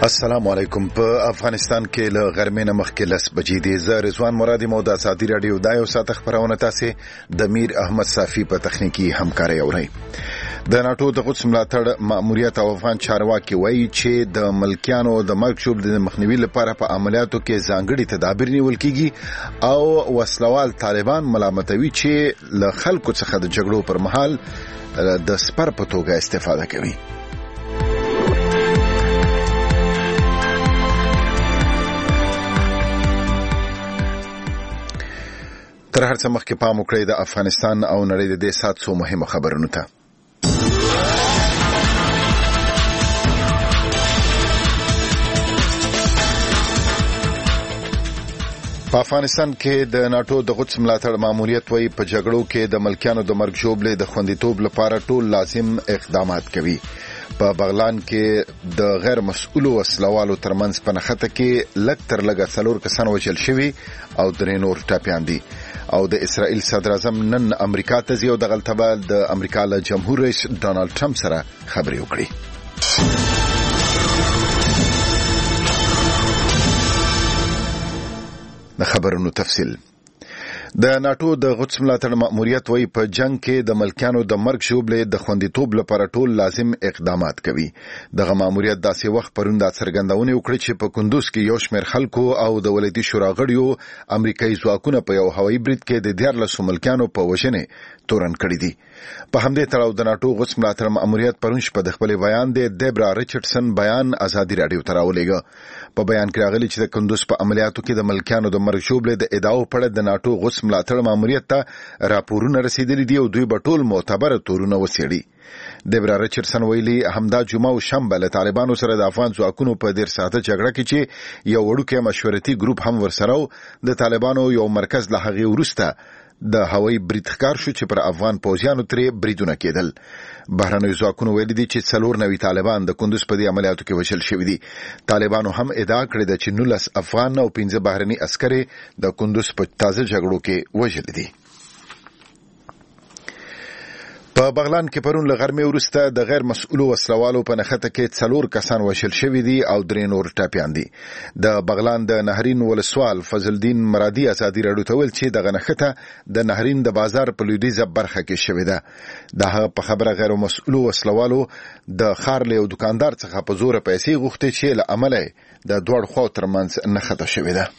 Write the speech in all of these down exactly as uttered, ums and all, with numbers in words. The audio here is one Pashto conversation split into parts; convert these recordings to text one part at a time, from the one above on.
السلام علیکم. په افغانستان کې له غرمې نه مخکې لس بجې دي. زه رضوان مرادي مو د ازادي راډیو د یو ساعت خبرونه تاسو د میر احمد صافي په تخنیکی همکاري اورئ. د ناتو د قدس ملاتړ ماموریت او افغان چارواکي وایي چې د ملکیانو د مرګ شوب د مخنیوي لپاره په عملیاتو کې ځانګړي تدابیر نیول کیږي او وسلوال طالبان ملامتوي چې له خلکو څخه د جګړو پر مهال د سپر په توګه استفاده کوي. تر هر څه مخکې پام وکړئ د افغانستان او نړۍ د دې سات څو مهمه خبرونو ته. په افغانستان کې د ناتو د قدس ملاتړ ماموریت وایي په جګړو کې د ملکیانو د مرګ ژوبلې د خوندیتوب لپاره ټول لازم اقدامات کوي. په بغلان کې د غیر مسؤلو وسلوالو ترمنځ په نښته کې لږ تر لږه څلور کسان وژل شوي او درې نور ټپیان دي. او د اسرائیل صدر اعظم نن امریکا ته ځي او د غلطبه د امریکا له جمهور رئیس ډونالد ټرمپ سره خبرې وکړي. د خبرونو تفصیل. د ناتو د قدس ملاتړ ماموریت وایي په جنگ کې د ملکیانو د مرګ شوبلې د خوندیتوب لپاره ټول لازم اقدامات کوي. دغه ماموریت داسې وخت پرون د څرګندونې وکړي چې په کندوز کې یو شمېر خلکو او د ولایتي شورا غړیو امریکایي ځواکونه په یو هوایي برید کې د دیارلسو ملکیانو په وژنې تورن کړي دي. په همدې تړاو د ناتو قدس ملاتړ ماموریت پرون شپه د خپل بیان د دیبرا ریچارډسن بیان ازادي راډیو ته راولېږه. په بیان کې راغلي چې د کندوز په عملیاتو کې د ملکیانو د مرګ شوبلې د ادعاو په اړه د ناتو قدس ملاتړ ماموریت ته راپورونه رسیدلي دي او دوی به ټول معتبر تورونه وڅېړي. دیبرا ریچارډسن ویلي همدا جمعه او شنبه له طالبانو سره د افغان ځواکونو په ډیر ساعته جګړه کې چې یو وړوکی مشورتي ګروپ هم ورسره و د طالبانو یو مرکز له هغې وروسته د هوایي برید ښکار شو چې پر افغان پوځیانو ترې بریدونه کېدل. بهرنیو ځواکونو ویلي دي چې څلور نوي طالبان د کندوز په دې عملیاتو کې وژل شوي دي. طالبانو هم ادعا کړې ده چې نولس افغان او پنځه بهرني عسکر د کندوز په تازه جګړو کې وژل دي. په بغلان کې پرون له غرمې وروسته د غیر مسؤلو وسلوالو په نښته کې څلور کسان وژل شوي دي او درې نور ټپیان دي. د بغلان د نهرین ولسوال فضل الدین مرادي ازادي راډیو ته ویل چې دغه نښته د نهرین د بازار په لویدیځه برخه کې شوې ده. د هغه په خبره غیر مسؤلو وسلوالو د ښار له یو دکاندار څخه په زوره پیسې غوښتې چې له امله د دواړو خواو ترمنځ نښته شوې ده.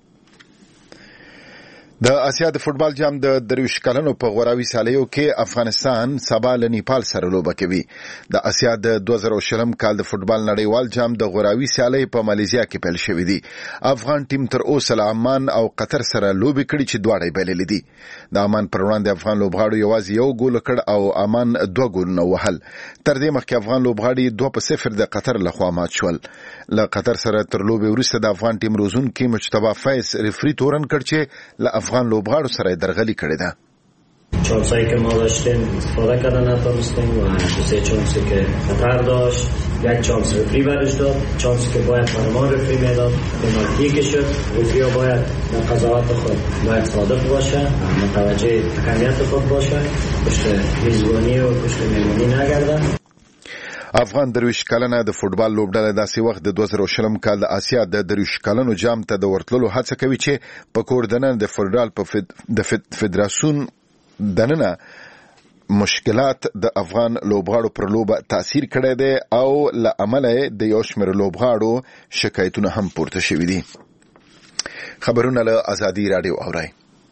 د اسیا د فوټبال جام د درویش کلنو په غوراوي سالیو کې افغانستان سبا له نیپال سره لوبه کوي. د اسیا د دوه زره شلم کال د فوټبال نړیوال جام د غوراوي سالۍ په مالیزیا کې پیل شوی دی. افغان ټیم تر اوسه له عمان او قطر سره لوبې کړي چې دواړه یې بایللې دي. د عمان پر وړاندې افغان لوبغاړو یوازې یو ګول کړ او عمان دوه ګولونه وهل. تر دې مخکې افغان لوبغاړي دوه په صفر د قطر لخوا مات شول. له قطر سره تر لوبې وروسته د افغان ټیم روزونکي مجتبی فیض رفری تورن کړ چې له افغان لوبغاړو سره درغلي کړې ده. چانسایی که ما داشتیم استفاده کردن نتونستیم و دو سه چانسی که قطر داشت یک چانس رفری برش داد، چانسی که باید پاناما رفری میداد پنالتی که شد. رفری باید در قضاوت خود باید صادق باشه، متوجه اهمیت خود باشه، پشت میزبانی و پشت مهمانی نگردن. افغان درویش کلنه د فوټبال لوبډله داسې وخت د دوه زره شلم کال د اسیا د درویش کلنو جام ته د ورتللو هڅه کوي چې په کور دننه د فوټبال په د فدراسیون دننه مشکلات د افغان لوبغاړو پر لوبه تاثیر کړی دی او له امله د یو شمېر لوبغاړو شکایتونه هم پورته شوي دي. خبرونه له ازادي راډیو اورئ.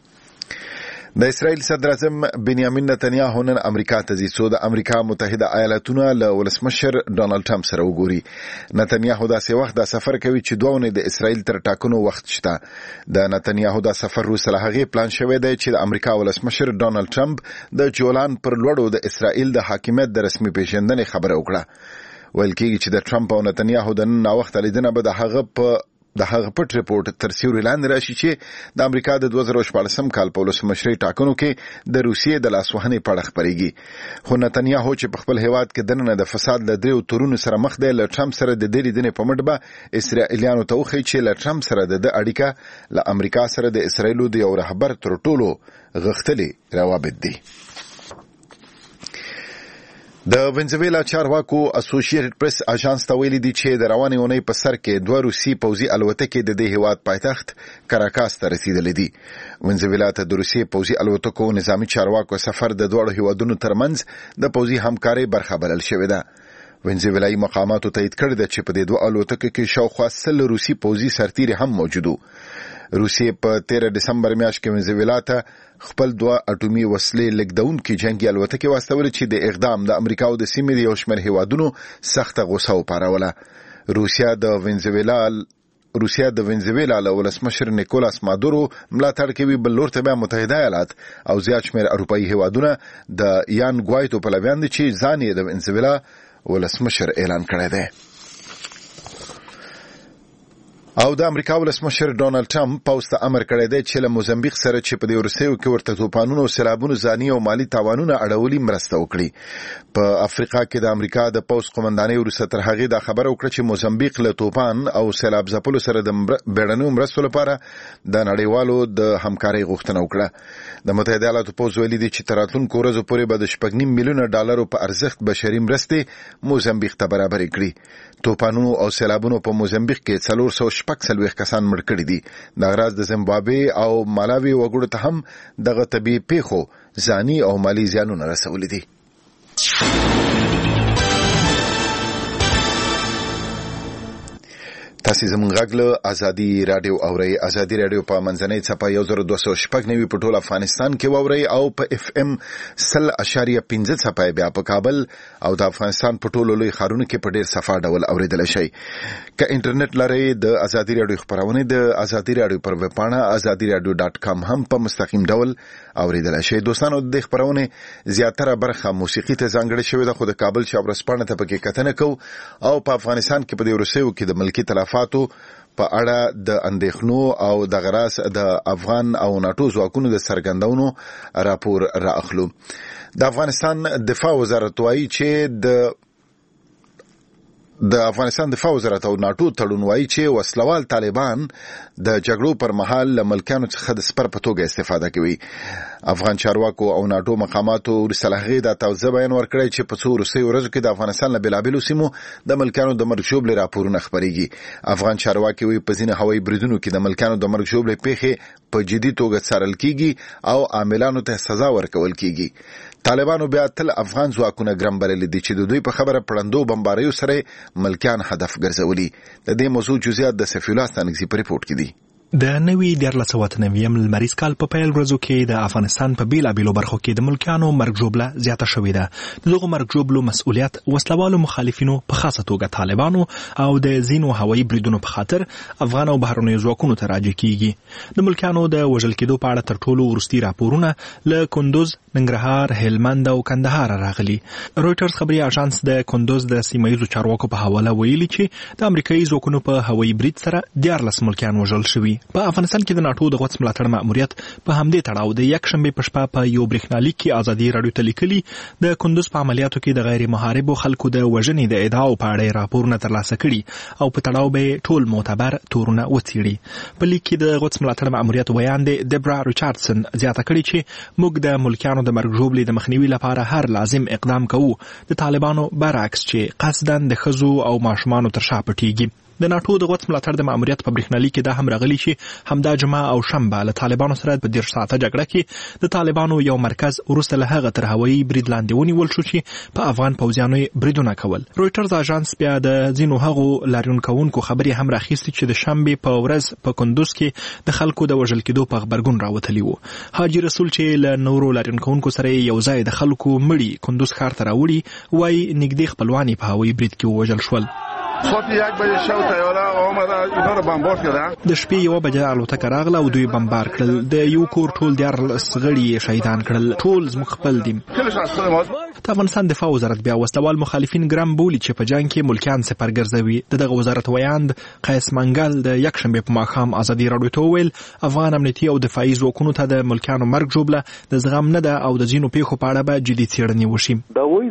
د اسرائیل صدر اعظم بنیامین نتنیاهو نن امریکا ته ځي څو د امریکا متحده ایالاتونو له ولسمشر ډونالد ټرمپ سره وګوري. نتنیاهو داسې وخت دا سفر کوي چې دوه اونۍ د اسرائیل تر ټاکنو وخت شته. د نتنیاهو دا سفر وروسته له هغې پلان شوی دی چې د امریکا ولسمشر ډونالد ټرمپ د جولان پر لوړو د اسرائیل د حاکمیت د رسمي پیژندنې خبره وکړه. ویل کېږي چې د ټرمپ او نتنیاهو د نن ناوخته لیدنه به د هغه په د هغه پټ ریپورت تر سیوري لاندې راشي چې د امریکا د دوه زره شپاړسم کال په ولسمشرۍ ټاکنو کې د روسیې د لاسوهنې په اړه خپرېږي. خو نتنیاهو چې په خپل هیواد کې دننه د فساد له دریو تورونو سره مخ دی، له ټرمپ سره د دې لیدنې په مټ به اسرائیلیانو ته وښیي چې له ټرمپ سره د ده اړیکه له امریکا سره د اسرائیلو د یو رهبر تر ټولو غښتلي روابط دي. د وینزویلا چارواکو اسوسییټډ پریس اژانس ته ویلي دي چې د روانې اونۍ په سر کې دوه روسي پوځي الوتکې د دې هیواد پایتخت کراکاس ته رسیدلې دي. وینزویلا ته د روسي پوځي الوتکو نظامی چارواکو سفر د دوه هیوادونو ترمنځ د پوځي همکارۍ برخه بلل شوې ده. وینزویلایي مقاماتو تایید کړی ده چې په دې دوه الوتکو کې شاوخوا سل روسي پوځي سرتیري هم موجود وو. روسیې په تیره دسمبر میاشت کې وینزویلا ته خپل دوه اټومي وسلې لیږدونکي جنگي الوتکې واستولې چې د اقدام د امریکا او د سیمې د یو شمېر هیوادونو سخته غوسه وپاروله. روسیا د وینزویلا روسیا د وینزویلا له ولسمشر نیکولاس مادورو ملاتړ کوي، بل لور ته بیا متحده ایالات او زیات شمېر اروپایي هیوادونه د یان ګوایتو پلویان دي چې ځان یې د وینزویلا ولسمشر اعلان کړی دی. او د امریکا ولسمشر ډونالد ټرمپ پوځ ته امر کړی دی چې له موزمبیق سره چې په دې وروستیو کې ورته توپانونو او سیلابونو ځاني او مالي تاوانونه اړولي مرسته وکړي. په افریقا کې د امریکا د پوځ قومندانۍ وروسته تر هغې دا خبره وکړه چې موزمبیق له توپان او سیلاب ځپلو سره د بیړنیو مرستو لپاره د نړیوالو د همکارۍ غوښتنه وکړه. د متحده ایالاتو پوځ ویلي دی چې تر راتلونکو ورځو پورې به د شپږ نیم میلیونه ډالرو په ارزښت بشري مرستې موزمبیق ته برابرې کړي. توپانونو او سیلابونو په موزمبیق کې څلور سوه شپږ څلوېښت کسان مړ کړي دي. دغه راز د زیمبابوې او مالاوي وګړو ته هم دغه طبیعي پیښو ځاني او مالي زیانونه رسولي دي. تاسو زموږ غږ له ازادي رادیو اورئ. ازادي رادیو په منځنۍ څپه یو زر دوه سوه شپږ نوي په ټول افغانستان کې واورئ او په اف ام سل اشاریه پنځه څپه بیا په کابل او د افغانستان په ټولو لوی ښارونو کې په ډیر صفا ډول اوریدل شي. که انټرنیټ لرئ د ازادي رادیو خبرونه د ازادي رادیو پر ویب پاڼه ازادي رادیو ډاټ کام هم په مستقیم ډول اوریدل شي. دوستانو د خبرونه زیاتره برخه موسیقي ته ځانګړې شوې ده، خو د کابل شاورس پاڼه ته پکې کتنه کو او په افغانستان کې په دې ورسېو کې د ملکی تلفاتو په اړه د اندېښنو او د غراس د افغان او ناتو ځواکونو د څرګندونو راپور رااخلو. د افغانستان دفاع وزارت وايي چې د د افغانستان دفاع وزارت او ناتو تړون وايي چې وسلوال طالبان د جګړو پر مهال له ملکانو څخه د سپر په توګه استفاده کوي. افغان چارواکو او ناتو مقاماتو ورسلهغه د توزیع بیان ورکړی چې په څو ورځې ورځو کې د افغانستان له بلابلو سیمو د ملکانو د مرګ ژوبلې راپورونه خبريږي. افغان چارواکي وي په ځینې هوایي بریدونو کې د ملکانو د مرګ ژوبلې پیښې په جدي توګه څارل کیږي او عاملانو ته سزا ورکول کیږي. طالبانو بیا تل افغان ځواکونه ګرم بللي دي چې د دوی په خبره پړندو بمباریو سره ملکان هدف ګرځولي. د دې موضوع جزئیات د سفیر الله ستانکزي په ریپورت کې دي. د نوي دیارلس سوه اته نوي لمریز کال په پیل ورځو کې د افغانستان په بیلابیلو برخو کې د ملکیانو مرګ ژوبله زیاته شوې ده. د دغو مرګ ژوبلو مسؤلیت وسلوالو مخالفینو په خاصه توګه طالبانو او د ځینو هوایي بریدونو په خاطر افغان او بهرنیو ځواکونو ته راجع کیږي. د ملکیانو د وژل کېدو په اړه تر ټولو وروستي راپورونه له کندوز، ننګرهار، هلمند او کندهار راغلي. رويټرز خبري اژانس د کندوز د سیمایي چارواکو په حواله ویلي چې د امریکایي ځواکونو په هوایي برید سره دیارلس ملکیان وژل شوي. په افغانستان کې د ناتو د غوڅ ملاتړ مأموریت په همدې تړاو د یک شنبه په شپه په یو برېښنالیک کې ازادي رادیو ته لیکلي د کندوز په عملیاتو کې د غیر محاربو خلکو د وژنې د ادعاو په اړه راپورونه ترلاسه کړي او په تړاو به ټول معتبر تورونه وڅېړي. په لیک کې د غوڅ ملاتړ مأموریت ویان دی دبرا ریچاردسن زیاته کړي چې موږ د ملکیانو د مرګ ژوبلې د مخنیوي لپاره هر لازم اقدام کوو، د طالبانو برعکس چې قصداً د ښځو او ماشومانو تر شا پټېږي. د ناتو د غوڅ ملاتړ د مأموریت په برېښنالیک کې دا هم راغلي چې همدا جمعه او شنبه له طالبانو سره په دېرش ساعته جګړه کې د طالبانو یو مرکز وروسته له هغه تر هوایي برید لاندې ونیول شو چې په افغان پوځیانو بریدونه کول. رويټرز اژانس بیا د ځینو هغو لاریون کوونکو خبرې هم راخیستې چې د شنبې په ورځ په کندوز کې د خلکو د وژل کېدو په خبرګون راوتلی وو. حاجي رسول چې له نورو لاریون کوونکو سره یو ځای د خلکو مړي کندوز ښار ته راوړي وایي نږدې خپلوان په هوایي برید کې ووژل شول. ساعت یک بجه شب طیاره آمده اینا رو بمبار کرده. د شپې یو بجه الوتکه راغله او دوی بمبار کړل. د یو کور ټول دیارلس غړي شهیدان کړل. ټول زموږ خپل دي. د افغانستان دفاع وزارت بیا وسلوال مخالفین ګرام بولي چې په جنگ کې ملکیان سپر ګرځوي. دغه وزارت ویاند قیس منګل د یک شنبه په ماښام ازادي رادیو ته وویل افغان امنیتي او دفاعي ځواکونو ته د ملکیانو مرګ ژوبله د زغم نه ده او د ځینو پیښو په اړه به جدي څېړنې وشي. د وایي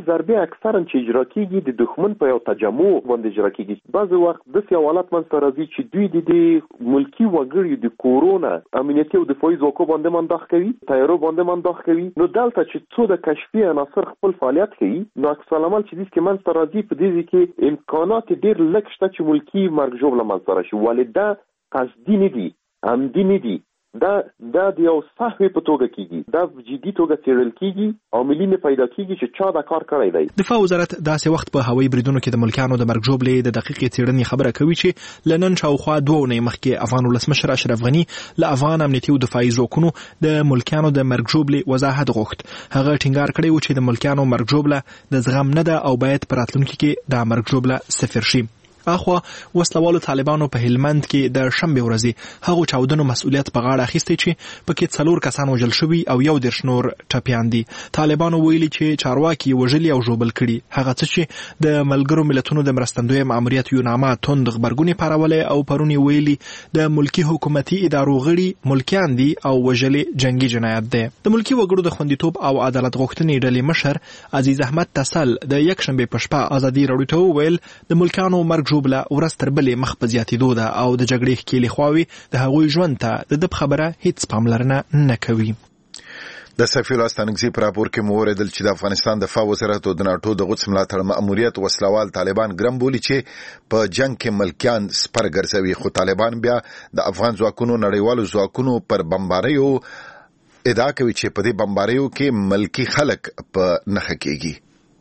ضربې اکثرا چې اجرا کیږي د دښمن په یو تجمع باندې اجرا کیږي. بعض وخت داسې حالات منځته راځي چې دوی د ملکی وګړو د کورونا امنیتي او دفاعي ځواکو باندې منداخ کوي، تیارو باندې منداخ کوي. نو دلته چې څو د کشفي عناصر خپل فعالیت کوي، نو عکس العمل چې دې کې منځته راځي په دې کې امکانات ډېر لږ شته چې ملکی مرګ ژوبله منځته راشي. ولې دا قصدي نه دي، عمدي نه دي، دا دا د یو صحوي په توګه کیږي، دا جدي توګه څېړل کیږي او ملي نه پیدا کیږي چې چا دا کار کړی دی. دفاع وزارت داسې وخت په هوایي بریدونو کې د ملکیانو د مرګ ژوبلې د دقیقې څېړنې خبره کوي چې له نن شاوخوا دوه اونۍ مخکې افغان ولسمشر اشرف غني له افغان امنیتي او دفاعي ځواکونو د ملکیانو د مرګ ژوبلې وضاحت غوښت. هغه ټینګار کړی و چې د ملکیانو مرګ ژوبله د زغم نه ده او باید په راتلونکي کې د مرګ ژوبله صفر شي. اخوا وسلوالو طالبانو په هلمند کې د شنبه ورځې هغو چاودنو مسؤلیت په غاړه اخیستی چې پکې څلور کسان وژل شوي او یو دېرش نور ټپیان دي. طالبانو ویلي چې چارواکي وژلي او ژوبل کړي. هغه څه چې د ملګرو ملتونو د مرستندوی ماموریت یوناما توند غبرګونې پارولې او پرونی ویلي د ملکی حکومتي ادارو غړي ملکیان دي او وژلي جنگي جنایت دی. د ملکی وګړو د خوندیتوب او عدالت غوښتنې ډلې مشر عزیز احمد تسل د یک شنبه په شپه ازادي راډیو ته وویل د ملکیانو مرګ ژوبله ورځ تر بلې مخ په زیاتېدو ده او د جګړې ښکېلې خواوې د هغوی ژوند ته د ده په خبره هیڅ پاملرنه نه کوي. د سفیر استانګزي پر راپور کې مو اوریدل چې د افغانستان دفاع وزارت او د ناټو د قدس ملاتړ ماموریت وسلوال طالبان ګرم بولي چې په جنگ کې ملکیان سپر ګرځوي، خو طالبان بیا د افغان ځواکونو نړیوالو ځواکونو پر بمباریو ادعا کوي چې په دې بمباریو کې ملکی خلک په نښه کېږي.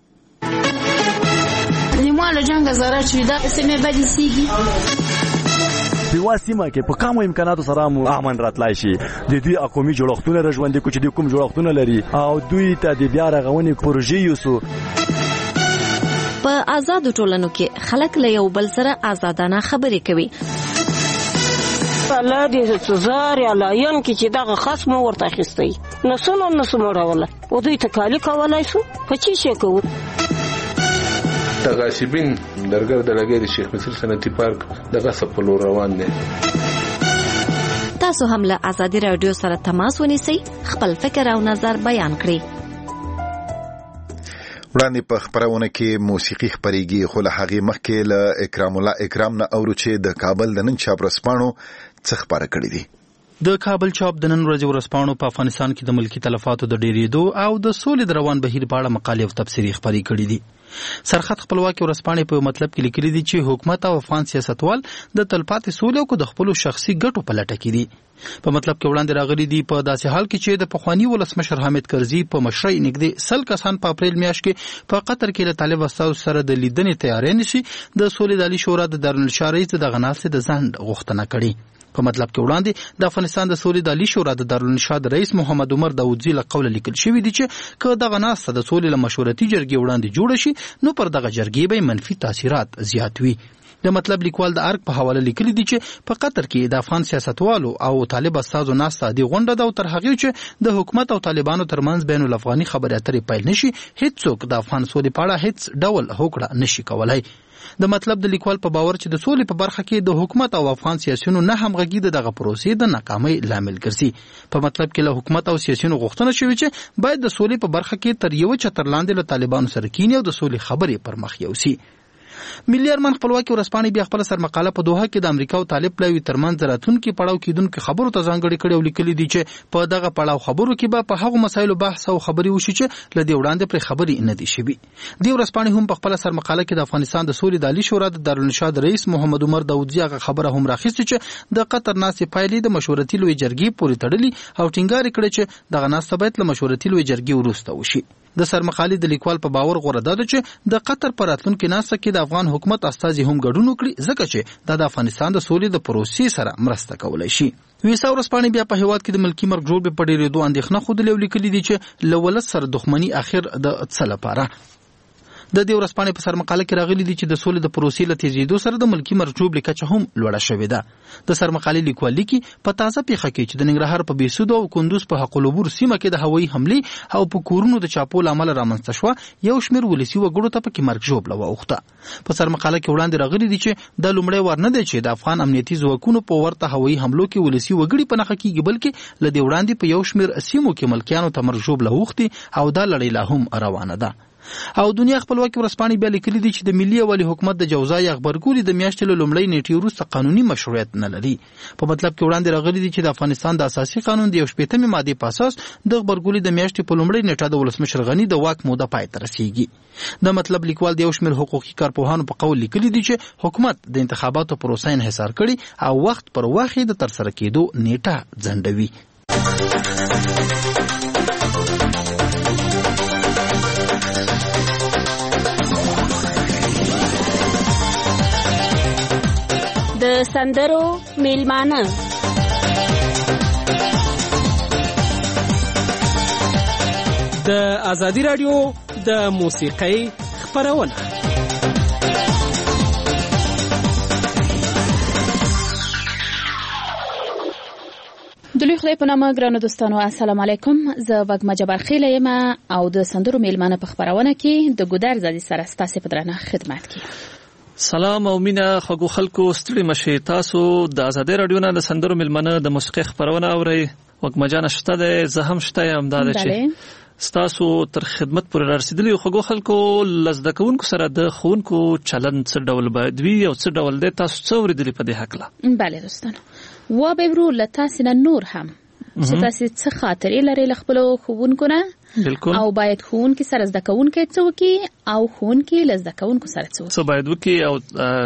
مال جنگ زره چې دا سمې بدی سیږي په واسمه کې په کومو امکاناتو سره مو امن راتلای شي. د دوی اقومي جوړښتونه رژوندې کو چې د کوم جوړښتونه لري او دوی ته د بیا رغونې پروژې یوسو. په آزاد ټولنو کې خلک له یو بل سره آزادانه خبرې کوي. الله دې سزار یا لاین کې چې دغه خصم ورته اخیستی نسونو نسمو راوله او دوی تکالی کولای شو په چی شي کوو. تغاصبین درګر د لګي د شیخ مصر صنعتي پارک دغه سپلو روان دي. تاسو هم له ازادي رادیو سره تماس ونیسئ، خپل فکر او نظر بیان کړئ. وړاندې په خبرونه کې موسیقي خبريږي، خو له هغې مخکې له اکرام الله اکرام نه اورو چې د کابل د نن چاپ رسپانو څه خبره کړې دي. د کابل چاپ د نن ورځې ورځپاڼو په افغانستان کې د ملکی تلفاتو د ډېرېدو او د سولې د روان بهیر په اړه مقالې او تبصرې خپرې کړې دي. سرخط خپلواکي ورځپاڼې په مطلب کې لیکلي دي چې حکومت او افغان سیاستوال د تلپاتې سولې او د خپلو شخصي ګټو په لټه کې دي. په مطلب کې وړاندې راغلي دي په داسې حال کې چې د پخواني ولسمشر حامد کرزي په مشرۍ نږدې سل کسان په اپریل میاشت کې په قطر کې له طالب استازو سره د لیدنې تیاری نشي د سولې د عالي شورا د دارالانشا رئیس دغه ناستې د ځنډ غوښتنه کړې. په مطلب کې وړاندې د افغانستان د سولې د عالي شورا د دارالانشا د رئیس محمد عمر داودزي له قوله لیکل شوي دي چې که دغه ناسته د سولې له مشورتي جرګې وړاندې جوړه شي نو پر دغه جرګې به منفي تاثیرات زیات وي. د مطلب لیکوال د ارګ په حواله لیکلي دي چې په قطر کې د افغان سیاستوالو او طالب استازو ناسته دی غونډه ده او تر هغې چې د حکومت او طالبانو ترمنځ بین الافغاني خبرې اترې پیل نشي هیڅوک د افغان سولې په اړه هیڅ ډول هوکړه نشي کولای. د مطلب د لیکوال په باور چې د سولې په برخه کې د حکومت او افغان سیاسيونو نه همغږي د دغه پروسې د ناکامۍ لامل ګرځي. په مطلب کې له حکومت او سیاسيونو غوښتنه شوې چې باید د سولې په برخه کې تر یو چتر لاندې له طالبانو سره کینی او د سولې خبرې پر مخ یوسي. ملي ارمان خپلواکي ورځپاڼې بیا خپل سرمقاله په دوحه کې د امریکا او طالب پلاوي ترمنځ راتلونکي پړاو کېدونکو خبرو ته ځانګړې کړې او لیکلي دي چې په دغه پړاو خبرو کې به په هغو مسایلو بحث او خبرې وشي چې له دې وړاندې پرې خبرې نه دي شوي. دې ورځپاڼې هم په خپل سرمقاله کې د افغانستان د سولې د عالي شورا د دارالانشا د رئیس محمد عمر داودزي هغه خبره هم راخیستې چې د قطر ناستې پایلې د مشورتي لوی جرګې پورې تړلي او ټینګار کړی چې دغه ناسته باید له مشورتي لوی جرګې وروسته وشي. د سرمقالې د لیکوال په باور غوړه ده چې د قطر پر راتلونکي ناسته کې د افغان حکومت استازي هم ګډون وکړي ځکه چې دا د افغانستان د سولې د پروسې سره مرسته کولای شي. ویسا ورځپاڼې بیا په هیواد کې د ملکی مرګ ژوبلې په ډېرېدو اندېښنه ښودلې او لیکلي دي چې له ولس سره دښمني اخر د څه لپاره. د دې ورځپاڼې په سرمقاله کې راغلي دي چې د سولې د پروسې له تیزېدو سره د ملکی مرګ ژوبلې کچه هم لوړه شوې ده. د سرمقالې لیکوال لیکي په تازه پیښه کې چې د ننګرهار په بېسودو او کندوز په حق العبور سیمه کې د هوایي حملې او په کورونو د چاپو له امله رامنځته شوه یو شمېر ولسي وګړو ته پکې مرګ ژوبله واوښته. په سرمقاله کې وړاندې راغلي دي چې دا لومړی وار نه دی چې د افغان امنیتي ځواکونو په ورته هوایي حملو کې ولسي وګړي په نښه کېږي بلکې له دې وړاندې په یو شمېر سیمو کې ملکیانو ته مرګ ژوبله اوښتې او دا لړۍ لا هم روانه ده. او دنیا خپلواکي ورځپاڼې بیا لیکلي دي چې د ملي ولي حکومت د جوزای غبرګولي د میاشتې له لومړۍ نیټې وروسته قانوني مشروعیت نه لري. په مطلب کې وړاندې راغلي دي چې د افغانستان د اساسي قانون د یو شپېتمې مادې په اساس د غبرګولي د میاشتې په لومړۍ نیټه د ولسمشر غني د واک موده پای ته رسیږي. د مطلب لیکوال د یو شمېر حقوقي کارپوهانو په قول لیکلي دي چې حکومت د انتخاباتو پروسه انحصار کړي او وخت پر وخت د ترسره کېدو نیټه ځنډوي. د سندرو میلمانه د ازادي رادیو د موسیقۍ خپرونه. د لوی خدای په نامه ګرانو دوستانو السلام علیکم. زه وګما جبار خیله یم او د سندرو میلمانه په خبرونه کې د ګودر زادي سره ستاسو په درنه خدمت کې. سلام او مینا خو خلکو ستړي مشي. تاسو د ازادي رادیو نه د سندرو میلمانه د موسیقي خبرونه اورئ. وګما جان شته ده، زه هم شته یم. دا چې ستاسو تر خدمت پر رسیدلی خو خلکو لزده کوونکو سره د خونکو چلند څه ډول باید وي او څه ډول دی، تاسو څه ورېدلی په دې حق؟ بله دوستانو، و به ورو لتاسې نه نور هم چې تاسو څه خاطرې لري له خپلو ښوونکو نه. بالکل. او باید ښوونکي سره زده کوونکي څه وکړي او ښوونکي له زده کوونکو سره څه وکړي. څه باید وکړي او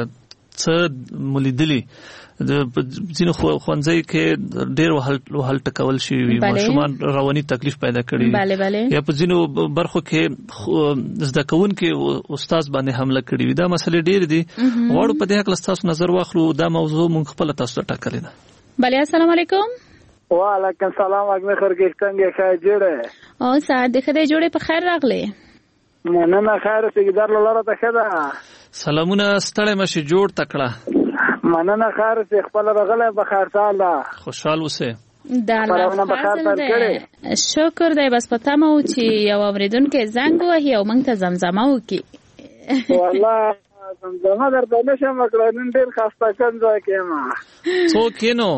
څه مو لیدلي د ځینو ښوونځیو کې ډېر وهل ټکول شوي وي، ماشومان رواني تکلیف پیدا کړي. بله بله. یا په ځینو برخو کې زده کوونکي استاد باندې حمله کړي وي. دا مسلې ډېرې دي. غواړو په دې هکله ستاسو نظر واخلو. دا موضوع موږ خپله تاسو ته ټاکلې ده. بله السلام علیکم. وعلیکم سلام. اګمه خورګښ څنګه ښه جوړه او ساعت د خدای جوړه په خیر راغلی. مننه خیر سګدار لاله ته خدا. سلامونه ستړی مشي جوړ تکړه. مننه خیر چې خپل رغله په خیر تعالی خوشحال اوسه. دا الله فضل دی، شکر دی. بس پته مو چې یو اوریدونکو زنګ وهي او موږ ته زمزمه وکړي. والله زمزمه درته نشم وکړای، نن ډېر خسته کنځه کېما. څوک نو؟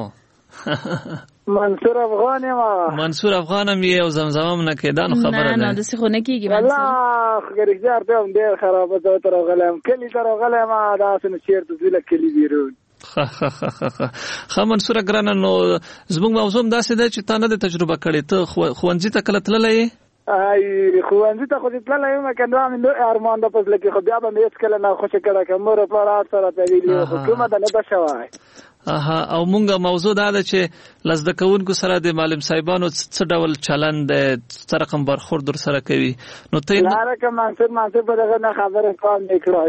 منصور افغان ما. منصور افغان می او زمزمه نه کېدان خبره ده. نه نه د څه خو نه کېږي. والله خګریږار ته هم ډېر خراب ده. تر غلم کلی تر غلم ما دا سن چیرته زله کلی بیرون. خ خ خ خ خ منصور ګران نو زموږ موضوع داسې ده چې تا نه د تجربه کړې. ته خوونځي ته کله تللی؟ ay خوانځي ته خو دې تللی یم کنه مې ارمان د پس لکه خو بیا به مې هیڅ کله نه خوښه کړه که مور په رات سره ته ویلي حکومت نه ده شوی. اها او مونږه موضوع دا ده چې لزده کوونکو سره د معلم صاحبانو څه ډول چلند څه رقم برخورد در سره کوي. نو ته نه راکه منصور منصور په دغه نه خبره کوم نکړای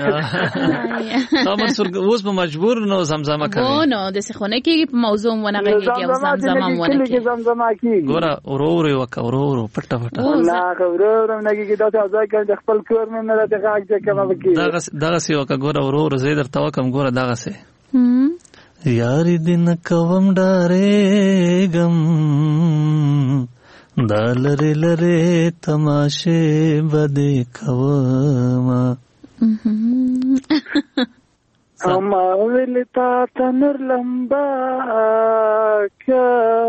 شي. نو منصور اوس په مجبور نو زمزمه کوي. او نو د څه خونه کې په موضوع ونه غږیږي او زمزمه ونه کوي. زمزمه کوي ګوره ورو ورو وک ورو ورو پټه پټه. نه ورو ورو نه کېږي دا ځای کې خپل کور مې نه راځي هغه چې کوم کوي. دغه دغه سی وک ګوره ورو ورو زیدر توکم ګوره دغه سی. یاری دن کوم ډارې غم دالره لره تماشه بده کوما. اما ولتا تنور لمبا کا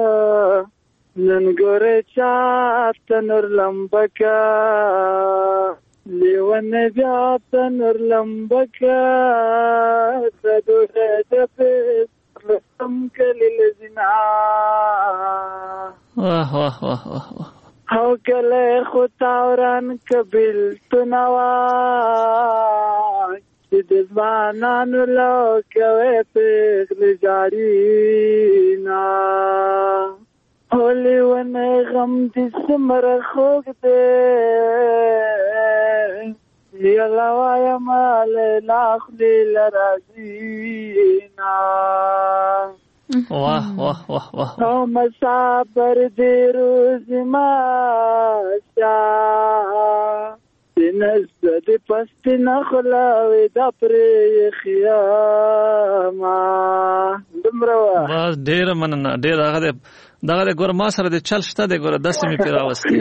نن ګوره چا تنور لمبا کا لیوان بیا تنور لمبا کا تدوه دپیس لسم کلی لزنا. واه واه واه واه او کله خطاوران کبیل تنوا چې د ځوانانو لو کوي پیغل جاری نا. اولی ونه غم دې سمره خوږ دی یلا وایا مال لاخلی لرازینا. واه واه واه واه او مسافر دی روز ما شا نزد دی پست نخلاوی دا پری خیاما. دمروا باز ډیر مننه ډیر هغه دغه ګور ما سره د چل شته د ګور داسې می پیراوستي.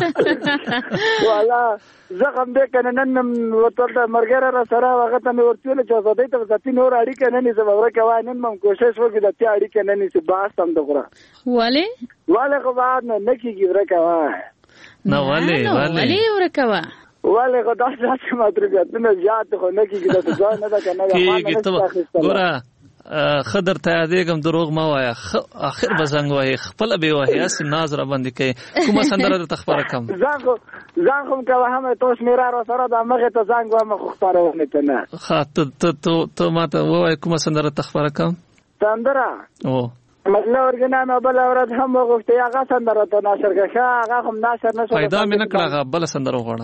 والا زغم دې کنه نن وته مرګره را سره هغه ته مې ورتل چې زده ته ځتی نور اړیکه نه نیسه وګړه کوي. نن مم کوشش وکړه د تی اړیکه نه نیسه باس تم دغره ولی ولی خو بعد نه کیږي ورکه وای نه ولی ولی ورکه ولې خو دا چې مطلوبیتونه زیات خو نه کېږي د ځای نه ده که نه کېږي. ګوره خدر ته یادېږم دروغ مه وایه، اخر به زنګ وایې، خپله بې وایې، هسې ناز را باندې کوې. کومه سندره درته خپاره کړم؟ زنګ خو زنګ خو م کوه هم تو شمېره را سره ده مخې ته زنګ وهم خو خپرونې ته نه. ښه ته ما ته ووایه کومه سندره درته خپاره کړم؟ سندره او مطلب ورګنا مې بله ورځ هم وغوښتې هغه سندره ته نشر کړه. ښه هغه خو م نشر نه شو پیدا مې نه کړه. هغه بله سندره وغواړه.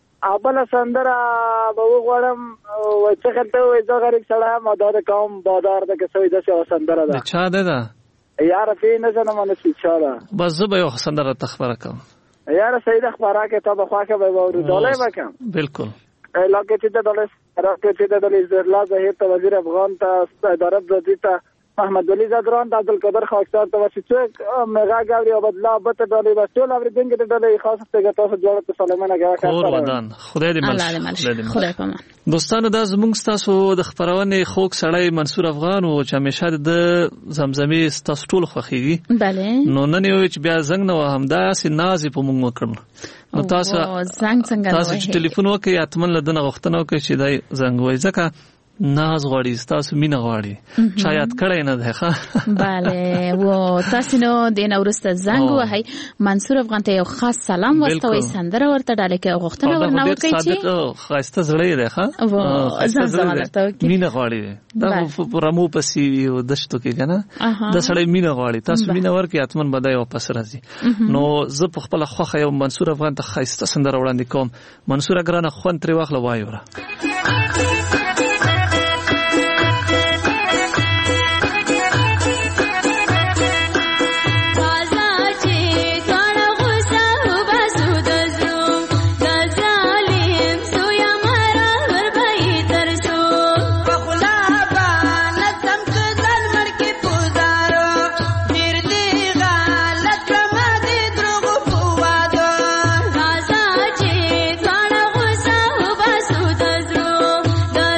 بله سندره به وغواړم. څه ته وایي زه غریب سړی یم او دا د قوم بادار ده که څه وایي داسې یوه سندره ده. د چا ده ده؟ یاره پې نه زنم نسي چا ده. بس زه به یو سندره ته خپره کړم. یاره صحیح ده خپره کړې تا به خوښه به واورو. ډالۍ به کړم. بلکل. علاقې چې د ډالۍ راکړې چې د الله ظهیر ته وزیر افغان ته اداره ځدي ته محمد ولی زدران ته عبدالقادر خاکسار ته واسي څوک غږ اوري او بدلا به ته ډالۍ بس ټول اورېدونکي د ډالۍ خاص ته تاسو جوړه ته سلامونه کوي. کور ودان خدای دې مل خدای پامان. دوستانو دا زموږ ستاسو د خبرونې خوږ سړی منصور افغان او چې همیشه د زمزمې ستاسو ټول خوښیږي. بله نو نن یو چې بیا زنګ نه وهم دا سي نازې په موږ وکړل. نو تاسو زنګ څنګه تاسو چې ټلیفون وکړئ اتمن له دنه غوښتنه وکړئ چې دای زنګ وای ځکه ناز غواړي تاسو مینه غواړي چا یاد کړی نه ده ښه. بله و تاسو نو د نورسته زنګ وهي منصور افغان ته یو خاص سلام واستوي سندره ورته ډاله کې غوښتنه ورنه وکړي چې خاصه زړه ده ښه زنګ ورته مینه غواړي دا پرمو پسې یو دشتو کې کنه د سړی مینه غواړي تاسو مینه ورکړي اتمن بدای واپس راځي. نو زه په خپل خوخه یو منصور افغان ته خاصه سندره وړاندې کوم. منصور اگرانه خون تر واخله وایو را Gaza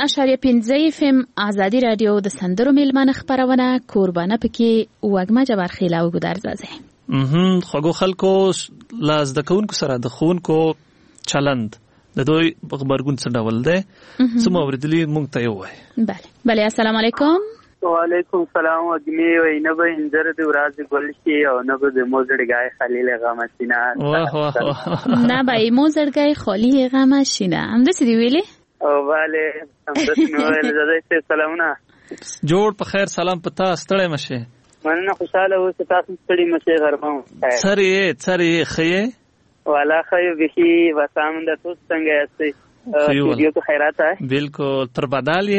اعشاریه پنځه اف ام ازادي رادیو د سندرو میلمانه خبرونه کوربانه پکې وګما جبار خیلا او ګدار زازه مهم خو خلکو لاز د کونکو سره د خونکو چلند د دوی خبرګون څه ډول دی څه موردلی مونږ ته وای بله بله السلام علیکم وعلیکم السلام وګمی وای نه به انځر د ورځ ګلشي او نه به د موزړګای خلیل غامسینا واه واه نه به موزړګای خلیل غامسینا هم د سړي ویلي او bale همداسې نو ویل زده سلامونه جوړ په خیر سلام پتا ستړی مشه مننه خوشاله اوسه تاسو ستړي مشه غرمه سری سری خیه والا خیو بخي وسامند تاسو څنګه یاست ویډیو ته خیرات ہے بالکل تر بدل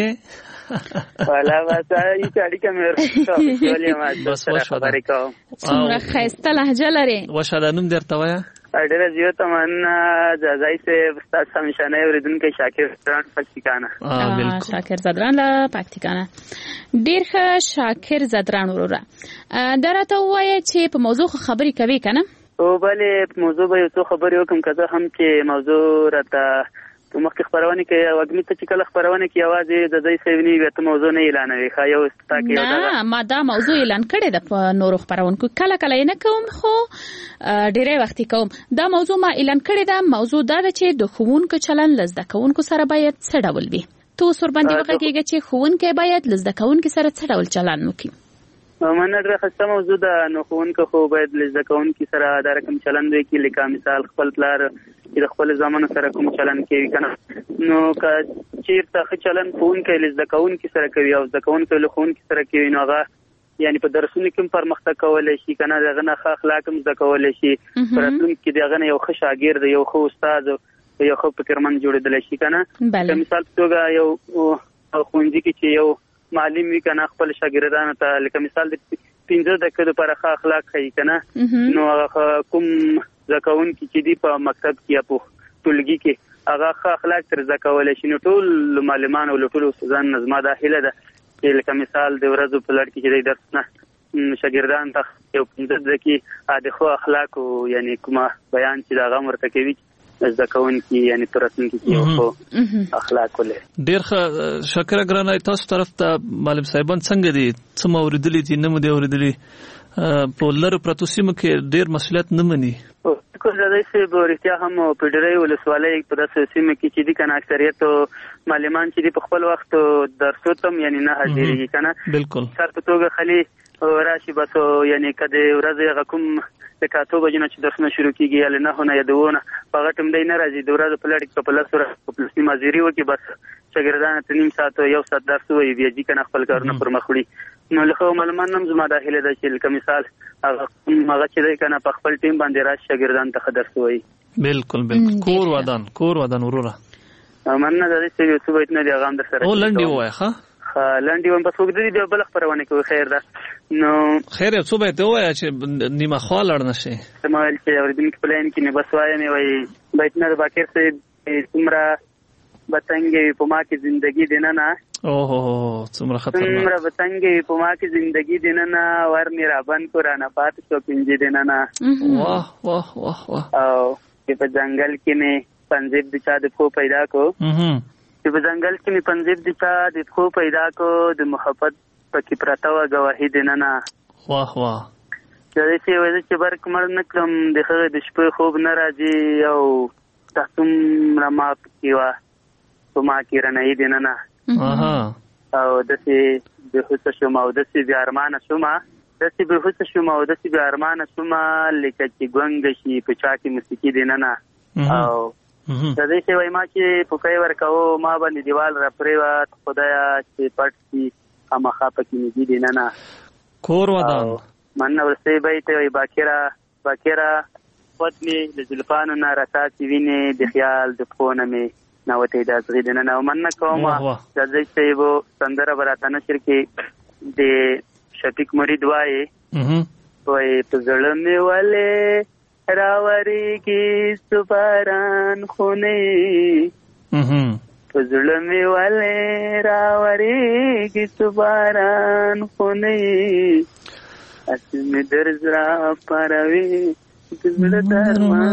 یې والا واسه یې چاړي کمر ولې ما تاسو خبرې کوم څومره خسته لهجه لري وشادانم درته وایا ډېر زیات تمنا ځای سه استاد سمشانه اوریدونکو شاکر زدران پکتیکانا اه بالکل شاکر زدران لا پکتیکانا ډېر ښه شاکر زدران وروره درته وایي چې په موضوع خبرې کوي کنه او bale موضوع به یو څه خبرې وکم کزه هم چې موضوع راته په مخکې خبرونه کې وګمی ته چې کله خبرونه کې आवाज د دې سیونی وته موضوع نه اعلانوي خا یو ستا کې یو دا ما دا موضوع اعلان کړی د په نورو خبرونکو کله کله نه کوم خو ډیره وخت کوم دا موضوع ما اعلان کړی دا موضوع دا چې د خوونکو چلن لزده کوونکو سره باید څه ډول وي تو سر باندې وکړي چې خوونکو باید لزده کوونکو سره څه ډول چلن وکړي منه درې خسته موضوع ده نو خوونکو خو باید لزده کوونکو سره دا رقم چلن وي کې لکه مثال خپل پلار چې د خپل ځامن سره کوم چلن کوي کنه نو که چیرته ښه چلن خوونکو لزده کوونکو سره کوي او زده کوونکو له خوونکو سره کوي نو هغه یعنی په درسونو کې پرمختګ کولای شي کنه دغه نه ښه اخلاق هم زده کولای شي پراتون کې دغه نه یو ښه شاګرد یو ښه استاد یو ښه فکرمن جوړېدل شي کنه که مثال توګه یو خوندې کې چې یو معلم وی کنه خپل شاګردانو ته لکه مثال د پنځه دقیقې لپاره ښه اخلاق کوي کنه نو هغه کوم زکاون کې چې دی په مکتب کې په ټولګي کې هغه ښه اخلاق تر زکاول شي نو ټول معلمان او ټول استادان نظم داخله ده چې لکه مثال د ورځو په لړ کې چې درس نه شاګردان ته یو پنځه دقیقې د خو اخلاق او یعنی کومه بیان چې دا غمر ته کوي زکاون کې یعنی ترسن کې یو خو اخلاق ولې ډیر ښه شکر ګرانه تاسو طرف ته معلم صاحبان څنګه دي څه موردلی دي نه مو دی اوریدلی په لر پروتوسیم کې ډیر مسولیت نه مني کو زده سي بورتیا هم په ډېرې ولسوالۍ په داسې سیمه کې چې دي کنه اکثریت معلمان چې په خپل وخت درسو تم یعنی نه حاضرېږي کنه بالکل سر په توګه خالي راشي بس یعنی کده ورځ غکم د کاتو بجنه چې درسونه شروع کیږي یا نه هونه یادونه په غټم دی نه راځي د ورځې په لړ کې په لاسره په پلسي مازيري وکي بس شاګردان ته نیم ساعت یو ساعت درس وي بیا دي کنه خپل کارونه پر مخ وړي نو له معلومان هم زما داخله ده چې لکه مثال هغه هغه چې دی کنه په خپل ټیم باندې راځي شاګردان ته درس وي بالکل بالکل کور ودان کور ودان وروره مننه د دې څه څه نه دی هغه هم در سره او لنډي وای ښه لنډي ون په څوک دې دی بل خبرونه کوي خیر ده نو خیر یو څه به ته وای چې نیمه خال اړ نشي سمال چې اوریدونکو په لین کې نه بس وای مې وای بیت نه باکر سه څومره بتنګي په ما کې ژوندۍ دینه نه اوه څومره خطرناک څومره بتنګي په ما کې ژوندۍ دینه نه ور مې را بند کو را نه پات شو پنځه دینه نه واه واه واه واه او په ځنګل کې مې پنځه د چا د خو پیدا کو چې په ځنګل کې مې پنځه د چا د خو پیدا کو د محبت پکې پراته و گواهی دینه نه واه واه دا چې وایي چې برک مر نکلم د خو د شپې خوب نه راځي او تاسو را ما کیوا په ما کې رنه دینه نه اها او د سې د هوڅ شوم او د سې بیا ارمان شوم د سې به هوڅ شوم او د سې بیا ارمان شوم لکه چې ګونګ شي په چا کې موسیقي دینه نه او د دې چې وای ما چې پوکای ورکاو ما باندې دیوال را پریوات خدایا چې پټ کی امخا پکې نږدې دینه نه کور ودان من ورسې بیت وي باکرا باکرا ودني د زلفانو نه راځي ویني د خیال د فون مې نوته د ازغې دینه نه من کومه د دې چې وو سندره براته نشر کې د شفیق مرید وای وای په ځړم والے راوری کی سپاران خونه پزړمې والے راوری کی سپاران خونه اسمه درزرا پروي زړه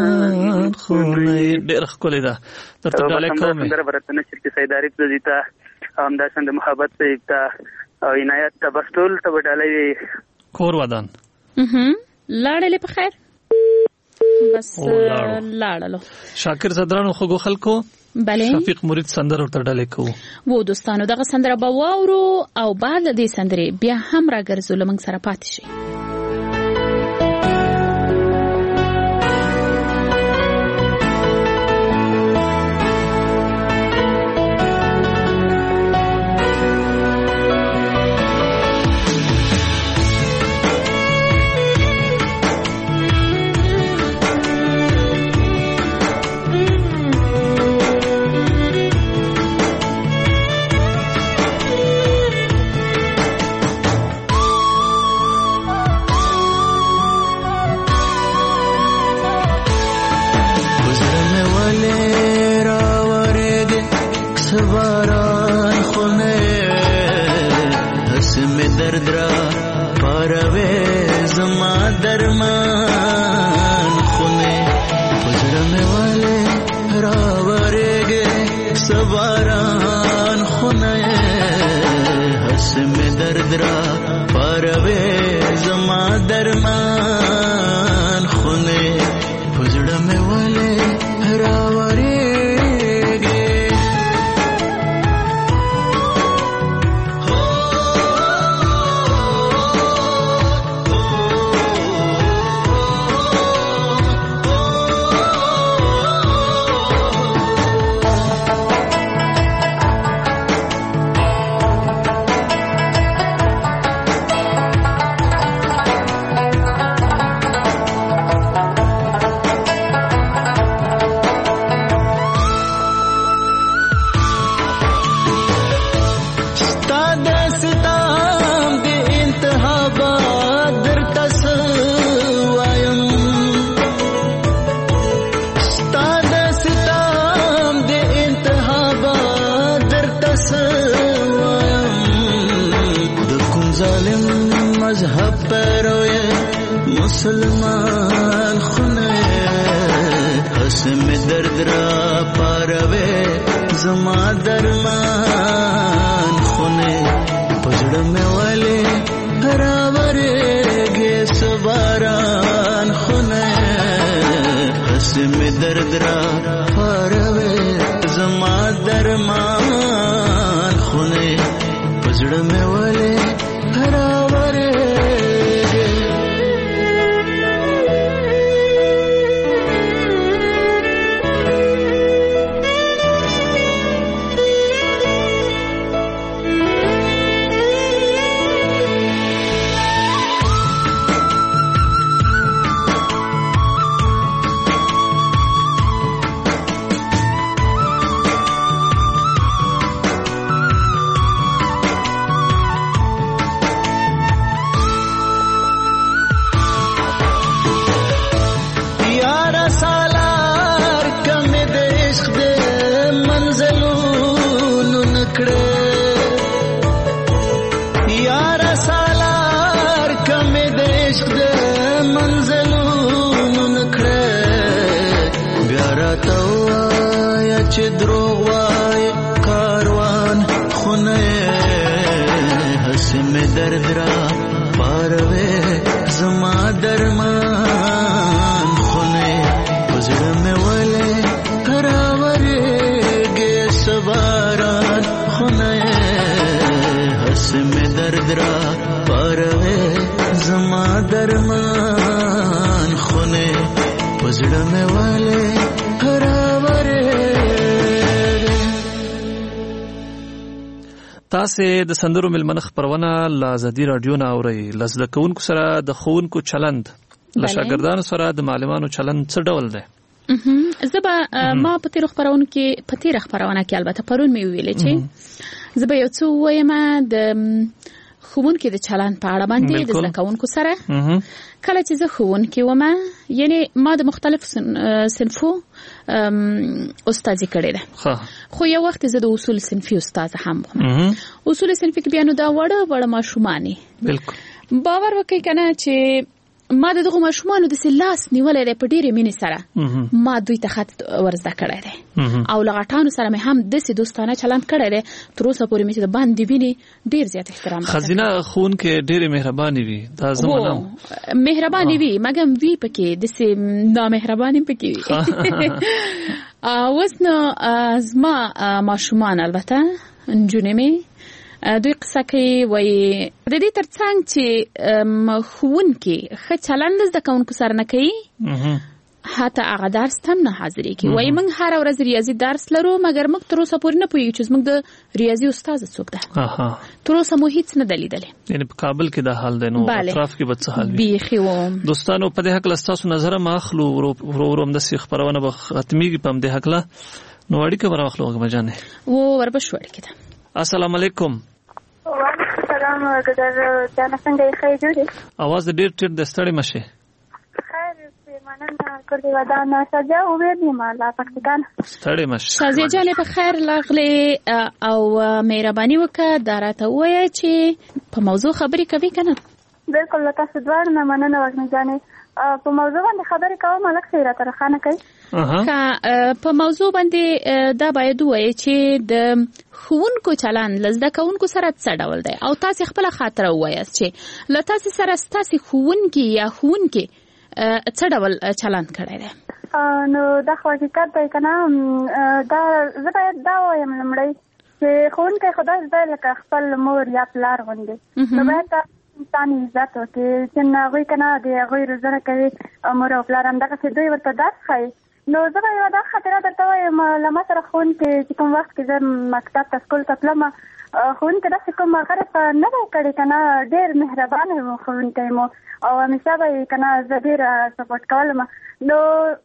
درمان خونه ډېر خولې ده ترته ډاله کومه سندره برته نشر کې سیداری پرځیتا همداسې د محبت صاحب ته او عنایت ته بس ټول ته وډالې کور ودان لاړلې په خیر بس لاړلو شاکر صدرانو خو خلکو بله شفیق مرید سندر ورته ډالې کوو وو دوستانو دغه سندره به واورو او بعد د دې سندرې بیا هم راګرځو لمنګ سره پاتې شي مسلمان خونه حسم درد را پاروے زما درمان خونه پجڑ میں والے راورے گے سواران خونه حسم درد را پاروے زما درمان خونه پجڑ میں والے راورے تاسو د سندرو ملمنه خبرونه ل ازادي رادیو نه اورئ لزده کوونکو سره د خوونکو چلند ل شاګردانو سره د معلمانو چلند څه ډول دی زبا ما په تیر خبرونه کې په تیر خبرونه کې البته پرون مې ویلې چې زبا یو څه وایم د خوونکو د چلند په اړه باندې د زده کوونکو سره کله چې زه خوونکو وم یعنی ما د مختلف صنفو استادي کړې ده خو یو وخت زه د اصول صنفي استاد هم وم اصول صنفي کې بیا نو دا وړه وړه ماشومانی بالکل باور وکړئ کنه چې ما د دغه ماشومانو د سلاس نیولې د پډيري مینې سره ما دوی ته خط ورزده کړی دی او لغټانو سره مې هم د سې دوستانه چلند کړی دی تر اوسه پورې مې چې د باندې ویني ډیر زیات احترام خزینه خون کې ډېر مهرباني وي دا زمونه مهرباني وي مګم وی پکې د سې نا مهرباني پکې وي اوس نو زما ماشومان البته نجونې مې دوی قصه کوي وایي د دې ترڅنګ چې ښوونکي ښه چلند زده کوونکو سره نه کوي حتی هغه درس هم نه حاضرېږي وایي موږ هره ورځ ریاضي درس لرو مګر موږ تر اوسه پورې نه پوهېږو چې زموږ د ریاضي استاده څوک ده تر اوسه مو هیڅ نه ده لیدلی یعنې په کابل کې دا حال دی نو اطراف کې به څه حال وي بیخي وم دوستانو په دې هکله ستاسو نظر هم اخلو ورو ورو همداسې خپرونه به ختمېږي په همدې هکله نو اړیکه به راواخلو وږمه جانې و وربشو اړیکې ده السلام علیکم وعلیکم السلام ګدر جانه څنګه یې ښه جوړې اواز دې ډېر ټیټ دی ستړې مه شې خیر مننه کلی ودان سجا وبېدې ما لا پکتیکان ستړې مه شې شازیه جانې په خیر راغلې او مهرباني وکړه دا راته ووایه چې په موضوع خبرې کوي که نه بلکل له تاسو دواړو نه مننه وږمې جانې په موضوع باندې خبرې کوم هلک څه یې راته روښانه کوي که په موضوع باندې دا باید ووایې چې د ښوونکو چلند له زده کوونکو سره څه ډول دی او تاسې خپله خاطره ووایاست چې له تاسې سره ستاسې ښوونکي یا ښوونکي څه ډول چلند کړی دی نو دا خو حقیقت دی که نه دا زه باید دا ووایم لومړی چې ښوونکی خو داسې دی لکه خپل مور یا پلار غوندې نو باید دا انسان عزت وکړي چې هغوی که نه د هغوی روزنه کوي مور او پلار همدغسې دوی ورته درس ښایي نو زه به یوه دا خاطره درته وایم له ما سره ښوونکي چې کوم وخت کې زه مکتب ته سکول ته تلم ښوونکي داسې کوم غرض نه دی کړی که نه ډېر مهربانه و ښوونکی مو او همیشه به یې که نه زه ډېره سپورټ کولم نو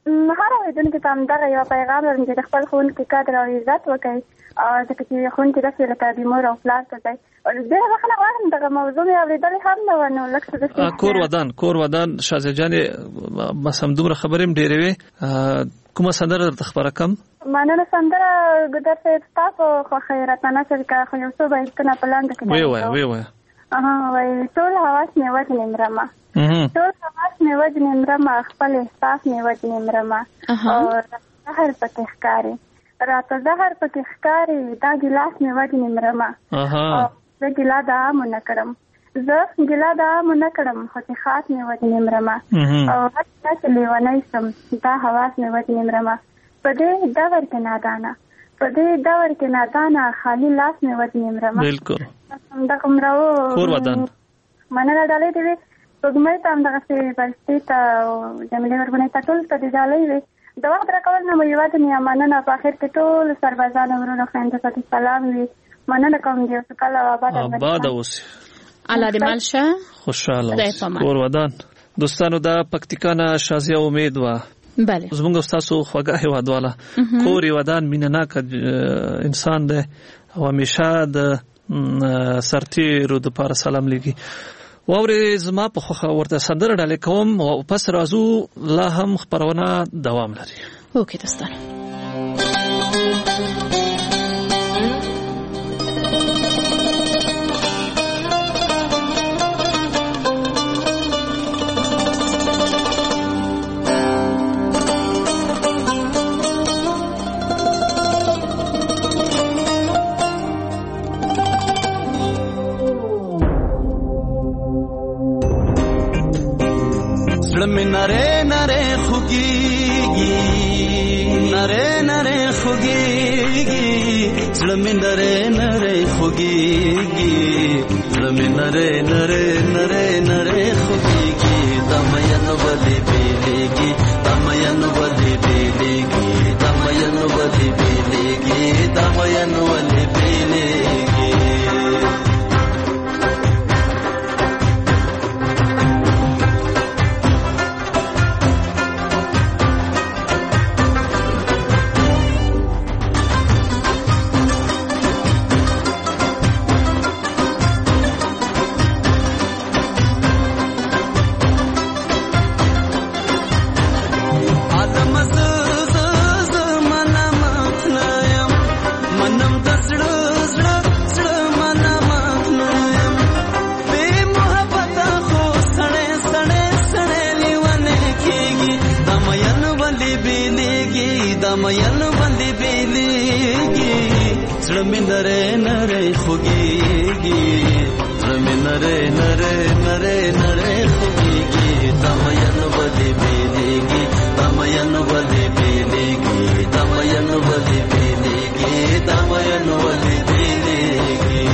هر اورېدونکي ته همدغه یوه پیغام لرم چې د خپل ښوونکي قدر او عزت وکړئ ځکه چې ښوونکي داسې لکه د مور او پلار ته دی ډېره بخښنه غواړم دغه موضوع مې اورېدلې هم نه وه نو لږ څه داسې کور ودان کور ودان شازیه جانې بس همدومره خبرې هم ډېرې وې کومه سندره درته خپره کړم مننه سندره ګدر صاحب ستاسو خوښه راته نشر که خو یو څو بیتونه په لنډه کې ویې وایه ویې وایه وایي ټول حواس مې وژنې مرمه ټول حواس مې وژنې مرمه خپل احساس مې وژنې مرمه او زهر پکې ښکاري راته زهر پکې ښکاري دا ګیلاس مې وژنې مرمه زه ګیله د عامو نه کړم زه ګیله د عامو نه کړم خو چې خاص مې وژنې مرمه او هر چا چې لیونی شم دا حواس مې وژنې مرمه په دې دور کې نادانه په دې دور کې نادانه خالي لاس مې وژنې مرمه بالکل همدغه مرو کور ودان مننه ډالۍ دې وي سپوږمۍ ته همدغسې بلستې ته او جمیلې وربنۍ ته ټول ته دې ډالۍ وي د وخت راکول نه مو یوازې نه مننه په اخر کې ټول سربازانو ورونو خویندو ته دې سلام وي مننه کوم دې وسوکاله او آباد آباد اوسې الله دې مل شه خوشحاله اوسې کور ودان دوستانو دا پکتیکا نه شازیه امید وه بله زمونږ ستاسو خوږه هیوادواله کور ودان مینهناک انسان دی او همیشه د سرتیرو دپاره سلام لیږي واورې زما په خوښه ورته سندره ډالۍ کوم او پس راځو لا هم خپرونه دوام لري اوکې دوستانو نره نره خوگیگی نره نره خوگیگی زلمی نره نره خوگیگی زلمی نره نره نره نره خوگیگی دمین ولی بیلیگی دمین ولی بیلیگی دمین ولی بیلیگی دمین ولی بیلیگی دمین باندې بیلیږي زړه مې نری نری خوږیږي زړه مې نری نری نری نری خوږیږي دمین باندې بیلیږي دمین باندې بیلیږي دمین باندې بیلیږي دمین باندې بیلیږي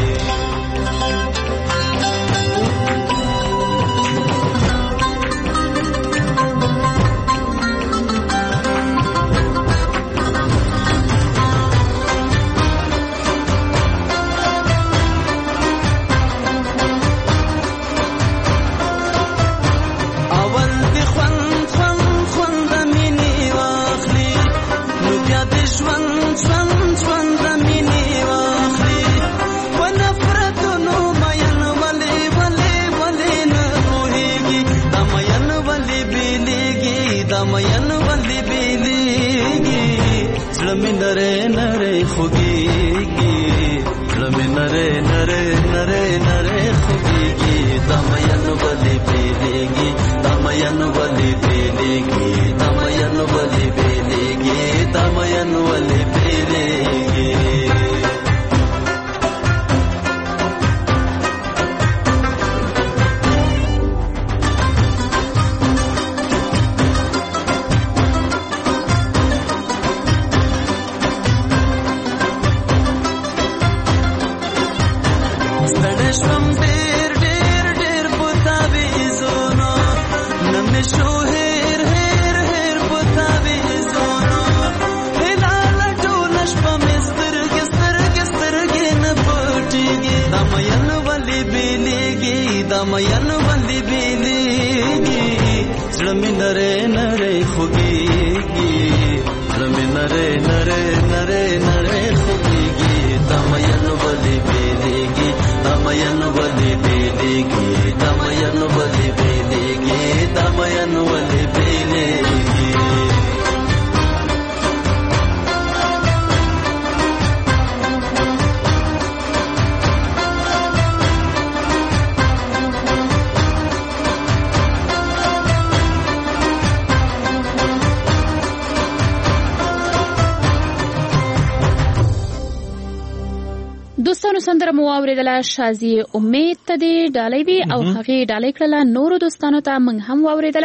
नरे नरे खुगीगी रमे नरे नरे नरे नरे खुगीगी दमयन बलि बेलेगी दमयन बलि बेलेगी दमयन बलि बेलेगी दमयन बलि बेलेगी दमयन बंदी बेलेगी ज़्लमी नरे नरे खुगीगी ज़्लमी नरे नरे नरे नरे खुगीगी दमयन बंदी बेलेगी दमयन बंदी बेलेगी दमयन बंदी बेलेगी दमयन बंदी बेलेगी دوستانو سندره مو اوریدله شازي امید ته دی ډالۍ وی او هغه ډالۍ کړله نورو دوستانو ته موږ هم اوریدله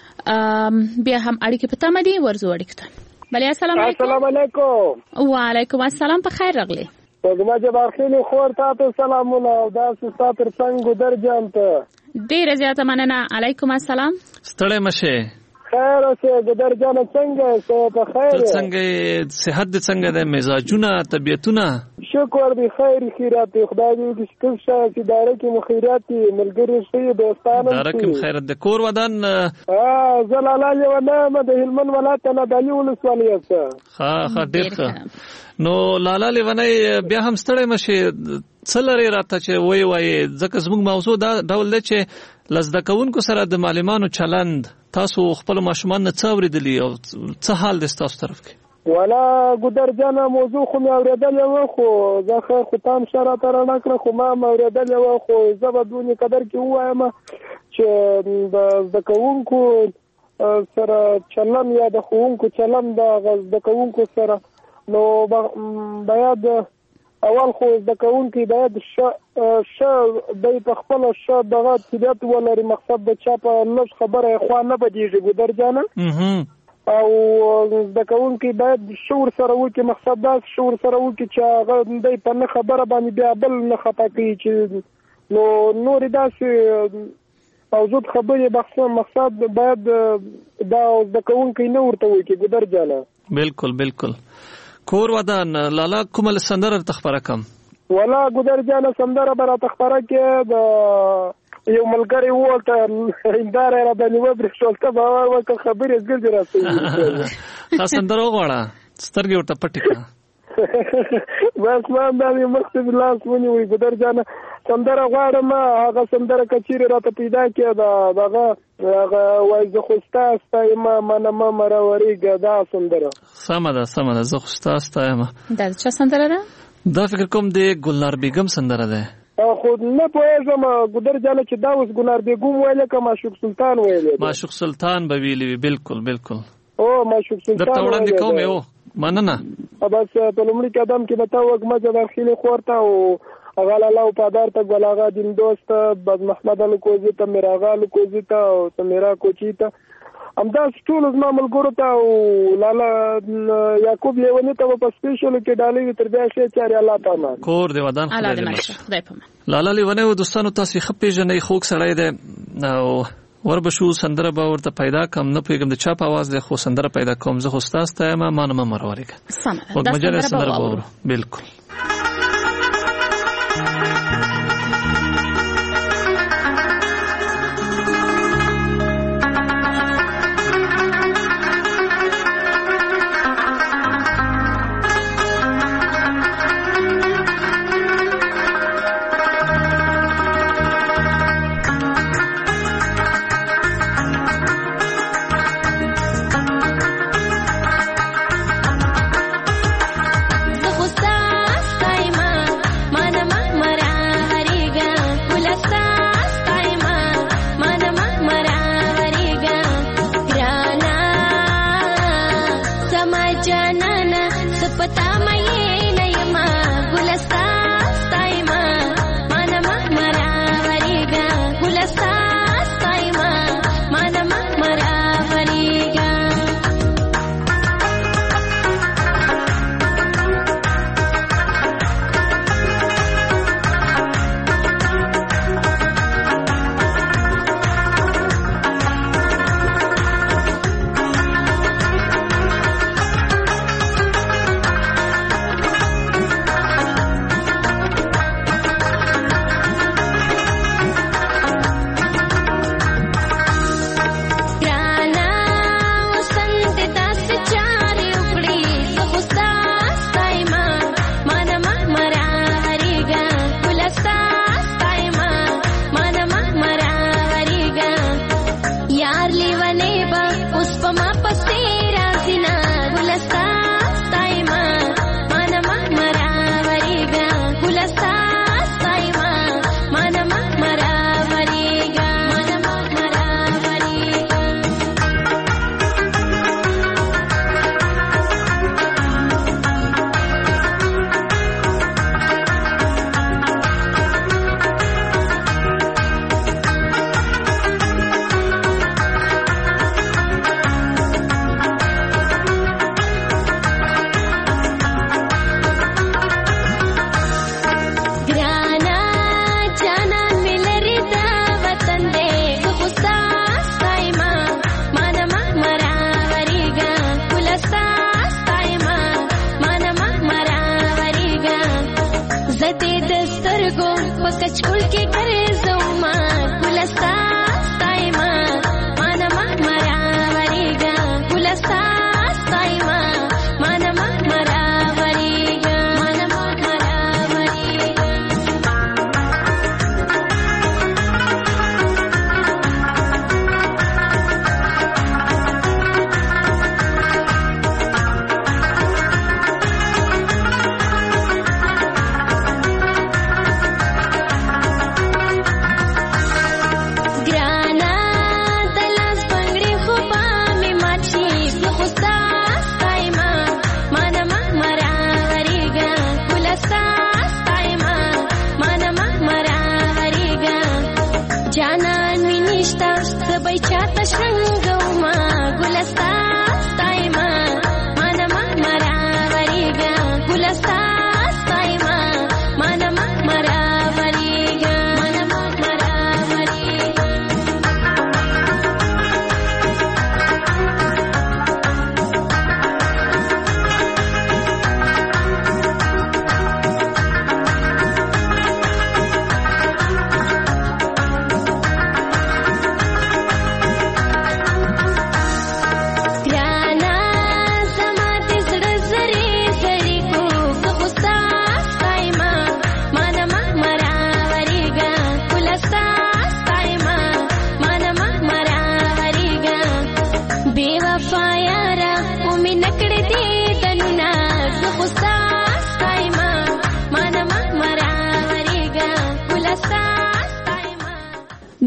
بیا هم اړیکې په تمه دي ورزو اړیکې ته بله السلام علیکم السلام علیکم وعلیکم السلام په خیر راغلی زما جبار خیلی خور تاسو سلامونه او دا ستا تر څنګ ګودر جان ته ډیره زیاته مننه علیکم السلام ستړی مشه خیر اوسه ګودر جان څنګه څه په خیر څنګه صحت دې څنګه ده مزاجونه طبيعتونه شکر دی خیر خیرات خدای دې شکر شه چې داره کې مخیرات ملګری شي دوستانو داره کې خیرات د کور ودان اه زلاله یو نامه د هلمند ولایت نه د یو ولسوالۍ څخه ها ها ډېر ښه نو لالا لیونی بیا هم ستړی مشه څلری راته چې وای وای ځکه زموږ موضوع دا ډول دی چې لزده کوونکو سره د معلمانو چلند تاسو خپل ماشومان نه څه اوریدلی او څه حال دی تاسو طرف کې ولا ګودر جان موضوع خو مې اوریدل یو خو زه خو تام شرا تر نه کړ خو ما اوریدل یو خو زه به دونی قدر کې وایم چې د زکونکو سره چلن یا د خوونکو چلن د زکونکو سره نو باید اول خو زکونکو باید ش ش د په خپل ش دغه طبيعت ولري مقصد د چا په لږ خبره خو نه بدیږي ګودر جان او زکونکو باید شعور سره وکي مقصد دا شعور سره وکي چې هغه د په نه خبره باندې بیا بل نه خطا کوي چې نو نور داسې موجود خبرې بحث مقصد باید دا زکونکو نه ورته وکي ګودر جان بالکل بالکل کور ودان لالا کومل سندره تخبره کم ولا ګودر جان سندره برا تخبره کې د یو ملګری وته اندار را باندې وبر شولته باور وکړ خبرې زګل راځي خاص سندره وغواړه سترګې ورته پټې کړه بس ما باندې مخته لاس ونی وي ګودر جان سندره غواړم هغه سندره کچيره راته پیدا کړه دا دغه هغه وای زه خوستا استایم ما ما مروريګه دا سندره سمه ده سمه ده زه خوستا استایم دا څه سندره ده دا فکر کوم د ګلنار بیگم سندره ده خو نه پوهېږم ګودر جان چې دا اوس ګلنار بیگم ویل که معشوق سلطان ویل معشوق سلطان به ویلی بالکل بالکل او معشوق سلطان درته وړاندې کوم یو مننه. بس په لومړي قدم کې به تا وګمه داخلي خورته او غلا لا پادار ته ګلاغا دین دوست بد محمد الکوزی ته میراغا الکوزی ته او سمیرا کوچی ته امدا ټول زما ملګرو ته او لالا یعقوب لیونی ته په سپیشل کې ډالې تر بیا شي چاري الله تعالی کور دی ودان الله دې مشه خدای په من. لالا لیونی و دوستانو تاسو خپې جنې خوک سړی دی او وربشو سندره به ورته پیدا کم نه پیګم د چاپ आवाज د خو سندره پیدا کوم زه خو تاسو ته ما مانم مروریک سم د مجلس سندره به بالکل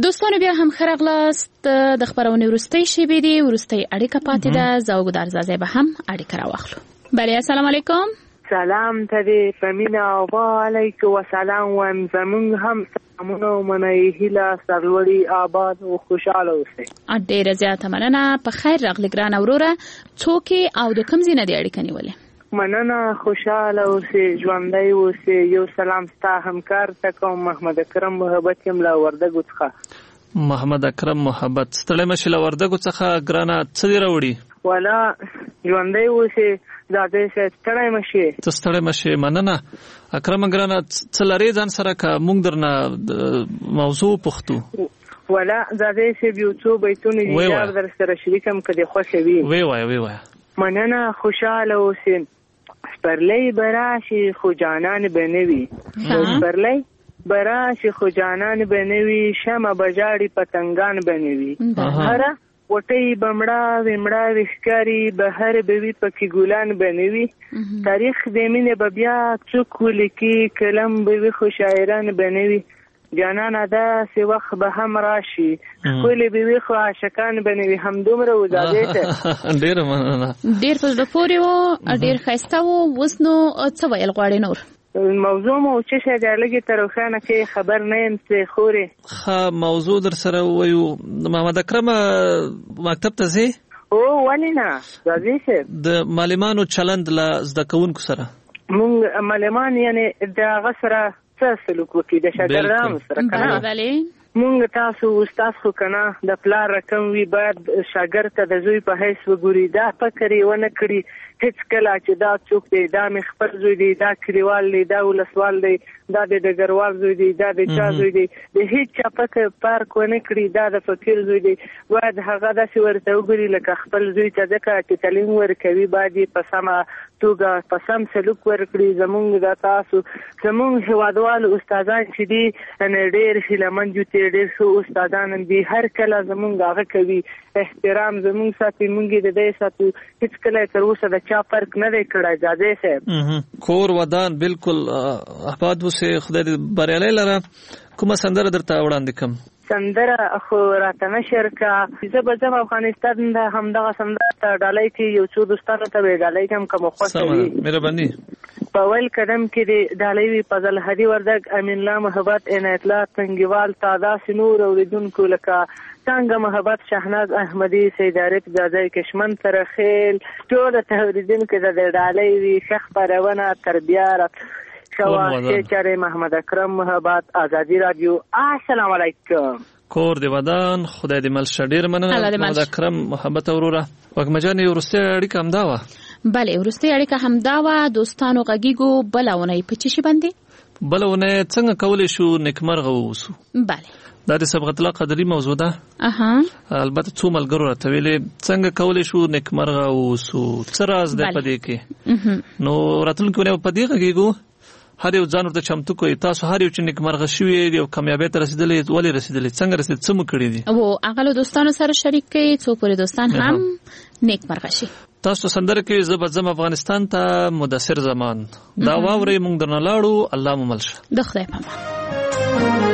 دوستانو بیا هم خرغلاست د خبرونې ورستۍ شیبې دی ورستۍ اړیکه پاتې ده زوګدار زازه به هم اړیکه راوخلو. بله السلام علیکم. سلام ته دې فمینا او علیکم السلام و زمون هم سلامونه منای هیله سرلوړي آباد او خوشاله اوسئ. ډیره زیاته مننه. په خیر راغلی ګران اوروره. څوک او د کوم ځای نه دی اړیکه نیولې؟ مننه خوشاله اوسئ ژوندی اوسئ. یو سلام ستا همکار ته کوم محمد اکرم محبت یم له وردګو څخه. محمد اکرم محبت ستړی مشي له وردګو څخه ګرانه څه دی راوړي؟ ولا ژوندی اوسئ دا دې څه ستړی مشي. ته ستړی مشي مننه. اکرم ګرانه څه لري ځان سره که موږ درنه موضوع پوښتو؟ ولا دا دې څه یو څو بیتونه دي در سره شریکم که دې خوښه وي. وی وای وی وای. مننه خوشاله اوسئ. سپرلی براشي خو جانان بنوي. سپرلی براشي خو جانان بنوي شمع بجاړي پتنګان بنوي. هره وټي بمړا ومړا وښکاری بهر بوي پکې ګلان بنوي. تاریخ د مینې به بیا څوک ولیکي کلم بوي خو شاعران بنوي. جانان ادا سی وخت به هم راشي ښکلې بوي خو عاشقان بنوي. همدومره وزادې ته ډېره مننه. ډېر په زړه پورې و ډېر ښایسته و. اوس نو څه ویل غواړې نور؟ موضوع مو څه شی دی لږې تر روښانه کې خبر نه یم څه خورې. ښه موضوع در سره ووایو. محمد اکرم مکتب ته ځې؟ او ولې نه راځي صاحب. د معلمانو چلند له زده کوونکو سره مونږ معلمان یعنې د هغه سره څه سلوک وکړي د شاګردانو سره که نه مونږ تاسو استاد خو که نه د پلار رقم وي باید شاګرد ته د زوی په حیث وګوري. دا فکر یې ونه کړي هیڅ کله چې دا څوک دی دا مې خپل زوی دی دا کلیوال دی دا ولسوال دی دا د ډګروال زوی دی دا د چا زوی دی د هیڅ چا فکر پارک ونه کړي دا د فقیر زوی دی. باید هغه داسې ورته وګوري لکه خپل زوی ته ځکه چې تعلیم ورکوي باید یې په سمه توګه په سم سلوک ورکړي. زمونږ د تاسو زمونږ هېوادوالو استادان چې دي ډېر هیلهمند دي ډېر ښه استادان دي. هر کله زمونږ هغه کوي احترام زمونږ ساتي مونږ یې د دی ساتو. هېڅ کله تر اوسه د چا فرق نه دی کړی. زادې صاحب کور ودان بالکل آباد اوسئ. خدای دې بریالی لره. کومه سندره درته وړاندې کړم؟ سندره خو راته نه شر که زه به ځم افغانستان د همدغه سندره ته ډالۍ کې یو څو دوستانو ته به یې ډالۍ کړم که مو خوښه وي. مهرباني. په اول قدم کې د ډالۍ وي فضل هدي وردګ امین الله محبت عنایت الله تنګیوال تا داسې نور اورېدونکو لکه څنګه محبت شهناز احمدي سید عارف ځاځی کشمن سره خیل ټولو ته اورېدونکو ته د ډالۍ وي ښه خپرونه تربیه شواهد چاره محمد اکرم محبت آزادی رادیو. السلام علیکم. کور دی ودان خدای دې مل شه. ډېر مننه محمد اکرم محبت اوروره. وږمه جانې وروستۍ اړیکه همدا وه؟ بله وروستۍ اړیکه همدا وه. دوستانو غږیږو بله اونۍ په څه شي باندې؟ بله اونۍ څنګه کولی شو نیکمرغه واوسو. بله دا د صبغت الله قدري موضوع ده. اها البته څو ملګرو راته ویلې څنګه کولی شو نیکمرغه واوسو څه راز دی په دې کې. نو راتلونکې اونۍ په دې غږیږو. هر یو ځان ورته چمتو کوي. تاسو هر یو چې نیکمرغه شوي یو کامیابۍ ته رسېدلی ولې رسېدلی څنګه رسېدلی څه مو کړي دي او هغه له دوستانو سره شریک کړئ څو پورې دوستان هم نیکمرغه شي. تاسو سندره کې زه به ځم افغانستان ته مدثر زمان دا واورئ موږ درنه لاړو. الله مو مل شه. د خدای په امان.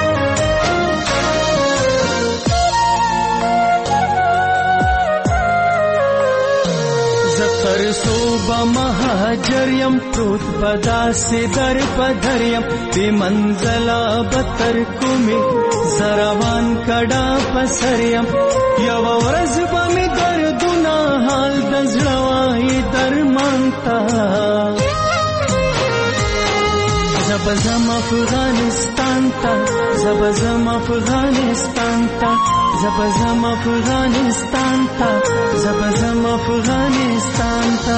صوبه مهاجر یم پروت پدا سے در پدر یم بی منزلا بتر کومی زروان کډا پسر یم یو ورځ به می دردونه حال د زړوای درمان تا زبزم افغانستان تا زبزم افغانستان تا زبزم افغانستان تا زبزم افغانستان تا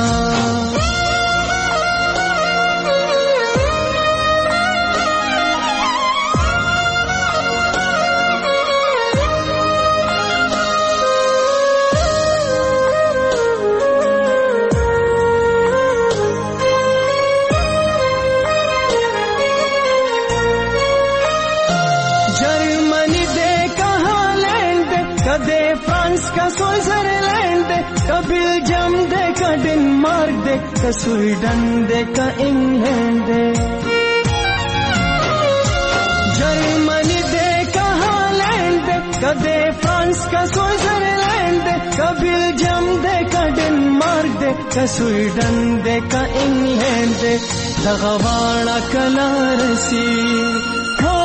का स्वीडन दे का इंग्लैंड दे जर्मनी दे का हॉलैंड कदे फ्रांस का स्विट्जरलैंड दे का बेल्जियम दे का डेनमार्क दे का स्वीडन दे का इंग्लैंड दे दगवाड़ा कलारसी हो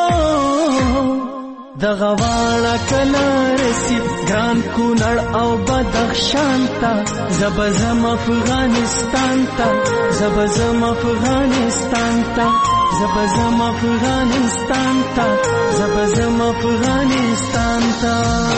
दगवाड़ा कलारसी ग्रान कूनड़ او بدخشان تا زبزم افغانستان تا زبزم افغانستان تا زبزم افغانستان تا زبزم افغانستان تا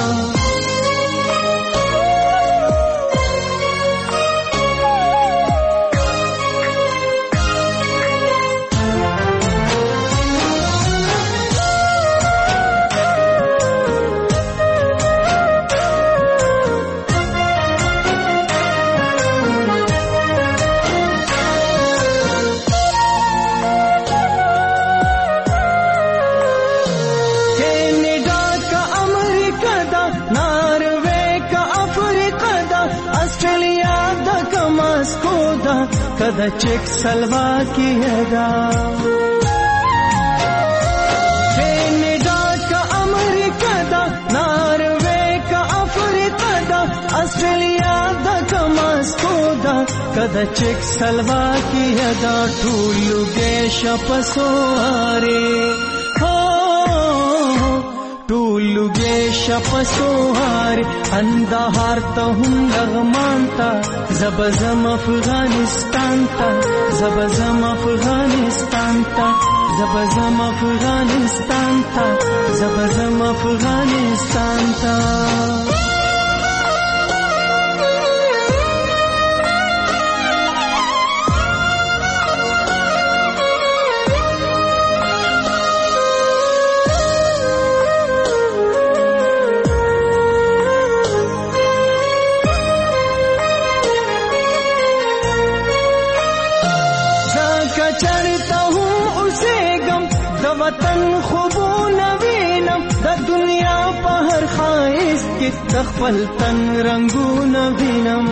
कदा चेक सलवा की अदा कैनेडा का अमेरिका दा नॉर्वे का अफ्रीका दा ऑस्ट्रेलिया दा का मास्को दा कदा चेक सलवा की अदा टूलू गेश पसोहारे हो टूलू गेश पसोहारे अंधार तो हम लगमानता زبزم افغانستان تا زبزم افغانستان تا زبزم افغانستان تا زبزم افغانستان تا वतन खूबून वीनम द दुनिया पहर खाइस के तखपल तन रंगून वीनम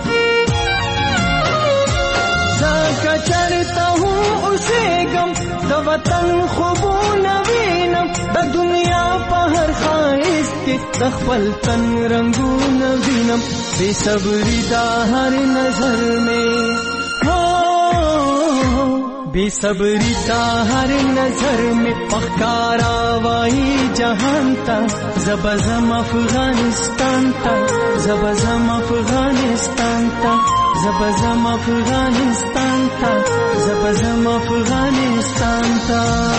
जाका चढ़ता हूँ उसे गम द वतन खूबून वीनम द दुनिया पहर खाइस के तखपल तन रंगून वीनम बेसब्री दा हर नजर में बेसब्री ता हर नजर में पकारा वाही जहान ता जबजम अफगानिस्तान ता जबजम अफगानिस्तान ता जबजम अफगानिस्तान ता जबजम अफगानिस्तान ता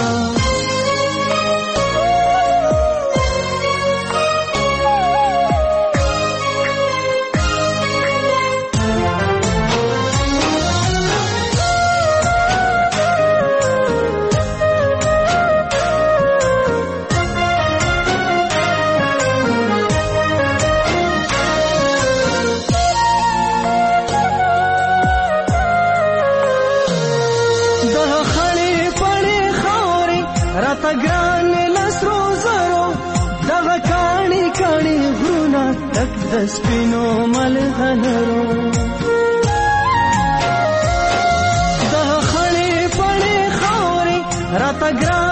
स्पिनो मलहनरो द खड़े पड़े खौरे रात ग्रा